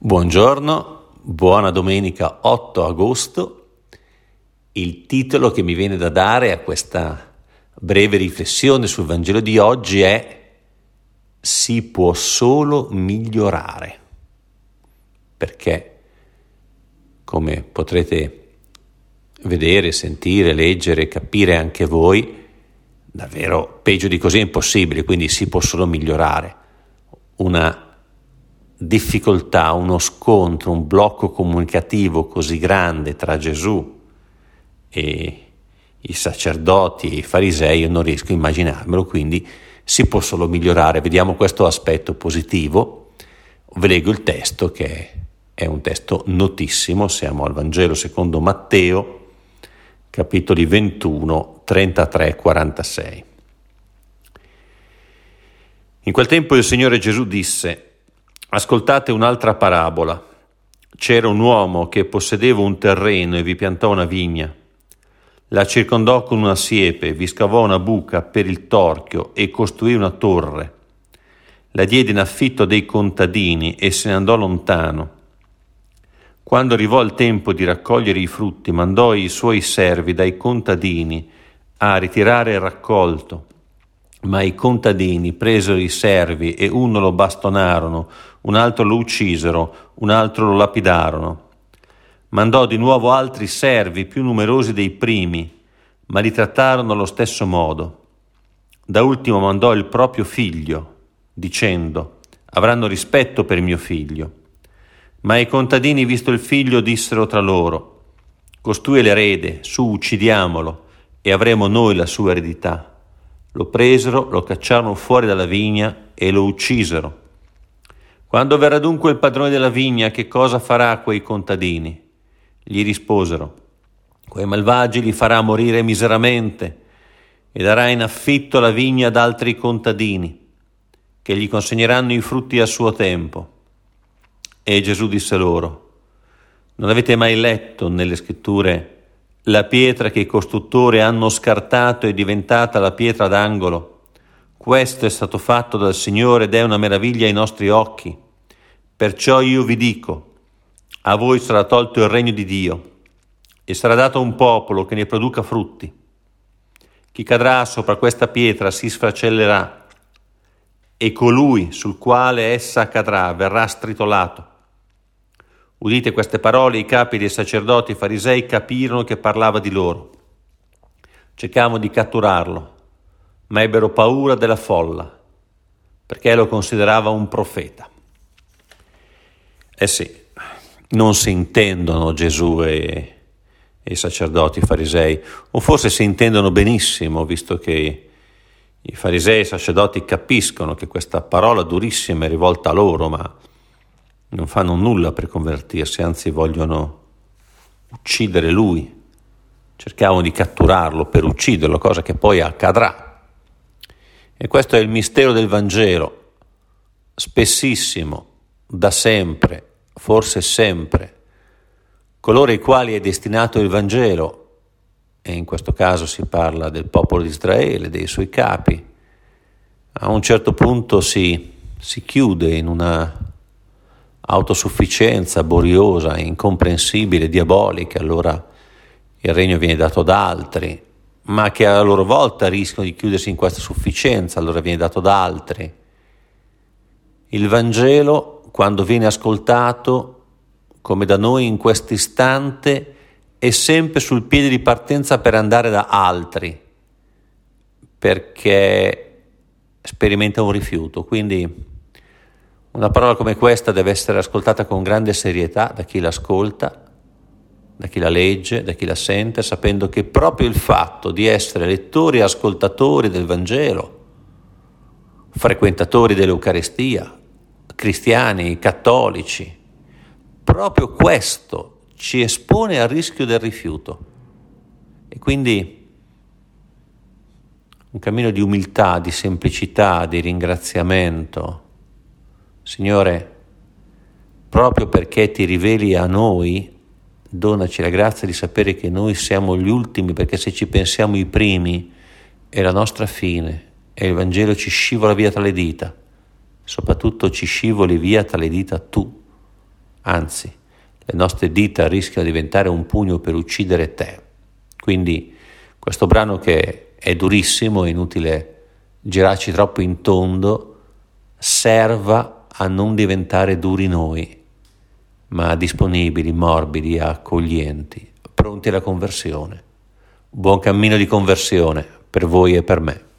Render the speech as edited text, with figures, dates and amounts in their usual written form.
Buongiorno, buona domenica 8 agosto. Il titolo che mi viene da dare a questa breve riflessione sul Vangelo di oggi è: si può solo migliorare. Perché, come potrete vedere, sentire, leggere, capire anche voi, davvero peggio di così è impossibile, quindi si può solo migliorare. Una difficoltà, uno scontro, un blocco comunicativo così grande tra Gesù e i sacerdoti e i farisei, io non riesco a immaginarmelo, quindi si può solo migliorare. Vediamo questo aspetto positivo. Vi leggo il testo, che è un testo notissimo. Siamo al Vangelo secondo Matteo, capitoli 21, 33, 46. In quel tempo il Signore Gesù disse: ascoltate un'altra parabola. C'era un uomo che possedeva un terreno e vi piantò una vigna. La circondò con una siepe, vi scavò una buca per il torchio e costruì una torre. La diede in affitto a dei contadini e se ne andò lontano. Quando arrivò il tempo di raccogliere i frutti, mandò i suoi servi dai contadini a ritirare il raccolto. Ma i contadini presero i servi e uno lo bastonarono, un altro lo uccisero, un altro lo lapidarono. Mandò di nuovo altri servi più numerosi dei primi, ma li trattarono allo stesso modo. Da ultimo mandò il proprio figlio, dicendo: avranno rispetto per mio figlio. Ma i contadini, visto il figlio, dissero tra loro: costui è l'erede, su, uccidiamolo, e avremo noi la sua eredità. Lo presero, lo cacciarono fuori dalla vigna e lo uccisero. Quando verrà dunque il padrone della vigna, che cosa farà a quei contadini? Gli risposero: quei malvagi li farà morire miseramente e darà in affitto la vigna ad altri contadini, che gli consegneranno i frutti a suo tempo. E Gesù disse loro: non avete mai letto nelle scritture: la pietra che i costruttori hanno scartato è diventata la pietra d'angolo? Questo è stato fatto dal Signore ed è una meraviglia ai nostri occhi. Perciò io vi dico: a voi sarà tolto il regno di Dio e sarà dato un popolo che ne produca frutti. Chi cadrà sopra questa pietra si sfracellerà e colui sul quale essa cadrà verrà stritolato. Udite queste parole, i capi dei sacerdoti e farisei capirono che parlava di loro. Cercavano di catturarlo, ma ebbero paura della folla, perché lo considerava un profeta. Sì, non si intendono Gesù e i sacerdoti e i farisei, o forse si intendono benissimo, visto che i farisei e i sacerdoti capiscono che questa parola durissima è rivolta a loro, ma non fanno nulla per convertirsi, anzi vogliono uccidere lui. Cercavano di catturarlo per ucciderlo, cosa che poi accadrà. E questo è il mistero del Vangelo. Spessissimo, da sempre, forse sempre, coloro ai quali è destinato il Vangelo, e in questo caso si parla del popolo di Israele, dei suoi capi, a un certo punto si chiude in una autosufficienza boriosa, incomprensibile, diabolica. Allora il regno viene dato ad altri, ma che a loro volta rischiano di chiudersi in questa sufficienza, allora viene dato ad altri. Il Vangelo, quando viene ascoltato, come da noi in questo istante, è sempre sul piede di partenza per andare da altri, perché sperimenta un rifiuto. Quindi una parola come questa deve essere ascoltata con grande serietà da chi l'ascolta, da chi la legge, da chi la sente, sapendo che proprio il fatto di essere lettori e ascoltatori del Vangelo, frequentatori dell'Eucaristia, cristiani, cattolici, proprio questo ci espone al rischio del rifiuto. E quindi un cammino di umiltà, di semplicità, di ringraziamento. Signore, proprio perché ti riveli a noi, donaci la grazia di sapere che noi siamo gli ultimi, perché se ci pensiamo i primi è la nostra fine e il Vangelo ci scivola via tra le dita. Soprattutto ci scivoli via tra le dita tu, anzi, le nostre dita rischiano di diventare un pugno per uccidere te. Quindi questo brano, che è durissimo, è inutile girarci troppo in tondo, serva a non diventare duri noi, ma disponibili, morbidi, accoglienti, pronti alla conversione. Buon cammino di conversione per voi e per me.